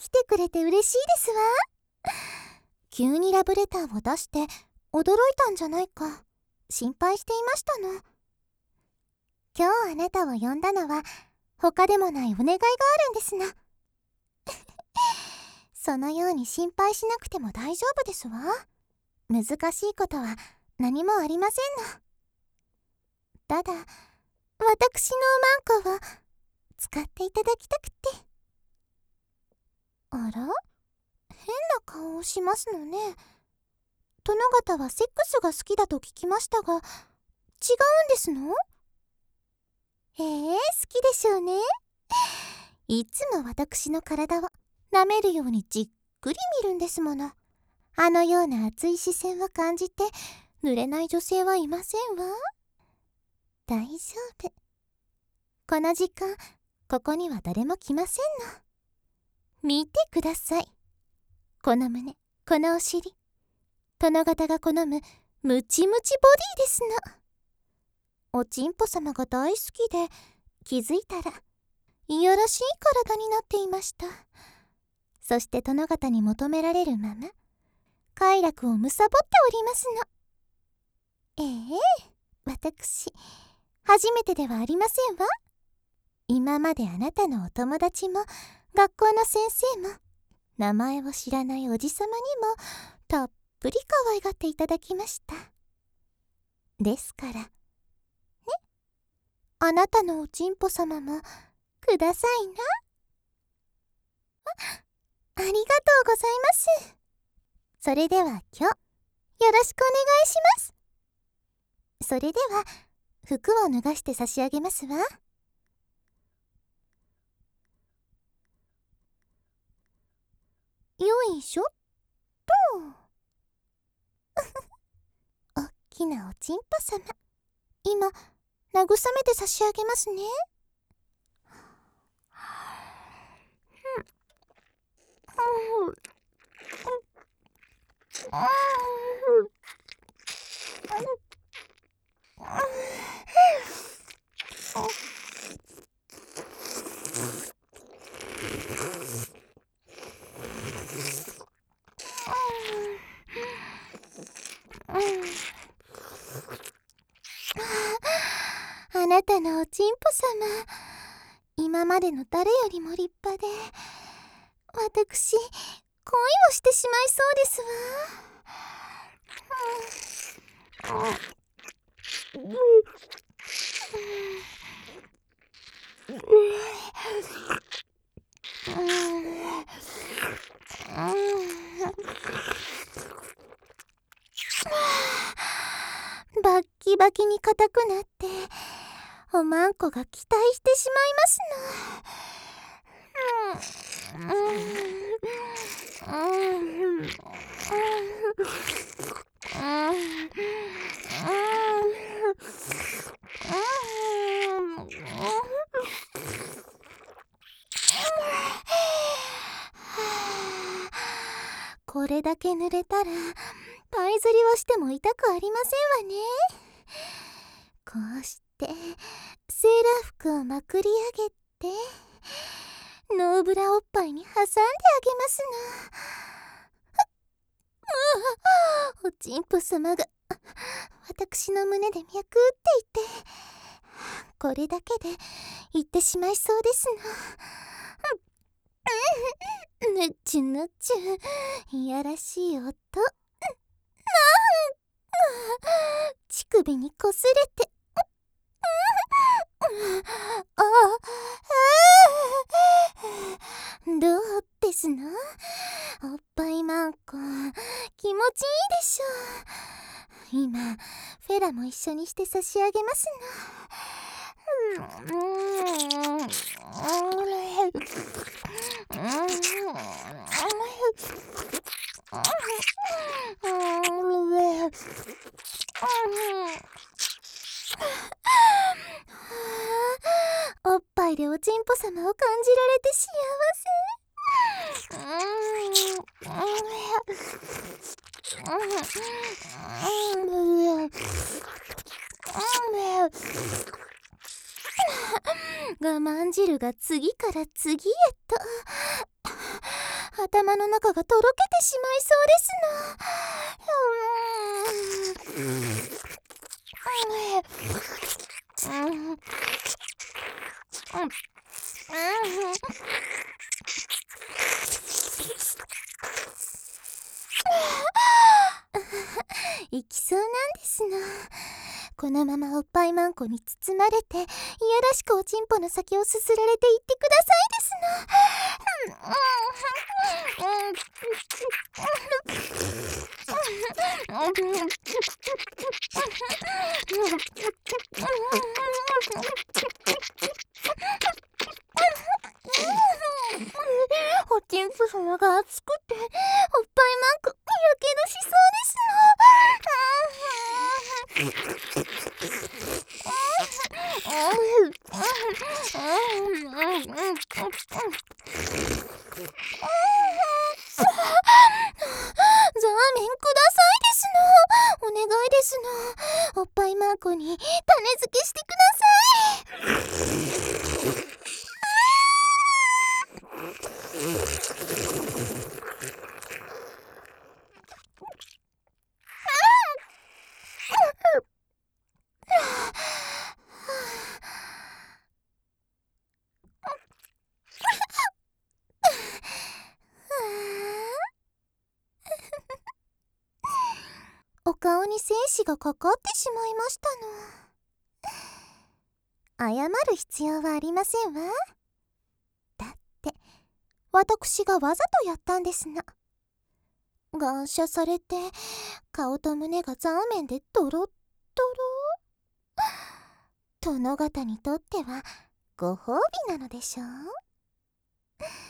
来てくれて嬉しいですわ。急にラブレターを出して驚いたんじゃないか心配していましたの。今日あなたを呼んだのは他でもないお願いがあるんですの。そのように心配しなくても大丈夫ですわ。難しいことは何もありませんの。ただ私のおまんこを使っていただきたくて。あら、変な顔をしますのね。殿方はセックスが好きだと聞きましたが、違うんですの？好きでしょうね。いつも私の体を舐めるようにじっくり見るんですもの。あのような熱い視線を感じて濡れない女性はいませんわ。大丈夫。この時間ここには誰も来ませんの。見てください。この胸、このお尻、殿方が好むムチムチボディですの。おちんぽ様が大好きで、気づいたらいやらしい体になっていました。そして殿方に求められるまま快楽をむさぼっておりますの。私初めてではありませんわ。今まであなたのお友達も学校の先生も名前を知らないおじさまにもたっぷり可愛がっていただきました。ですからね、あなたのおちんぽ様もくださいな。ありがとうございます。それでは今日よろしくお願いします。それでは服を脱がして差し上げますわ。よいしょっと。おっきなおちんぽ様、今慰めて差し上げますね。あなたのおちんぽ様、今までの誰よりも立派で、私恋をしてしまいそうですわ。バッキバキに硬くなっておまんこが期待してしまいますこれだけ濡れたらパイ釣りをしても痛くありませんわね。こうしてセーラー服をまくり上げてノーブラおっぱいに挟んであげますの。おちんぽ様が私の胸で脈打っていて、これだけで言ってしまいそうですの。ぬっちゅぬっちゅいやらしい音、乳首にこすれて、どうですの？おっぱいまんこ気持ちいいでしょう。今フェラも一緒にして差し上げますの。おっぱいでおちんぽ様を感じられて幸せ。我慢汁が次から次へと。 頭の中がとろけてしまいそうですの。行きそうなんですの。このままおっぱいマンコに包まれて、いやらしくおちんぽの先をすすられていってくださいですの。おちんぽ様が熱くて、おっぱいマンコやけどしそうですザーメンくださいですの。お願いですの。おっぱいマンコに種付けしてください。お顔に精子がかかってしまいましたの。謝る必要はありませんわ。だって私がわざとやったんですな。感謝されて顔と胸がザーメンでドロッドロ。殿方にとってはご褒美なのでしょう。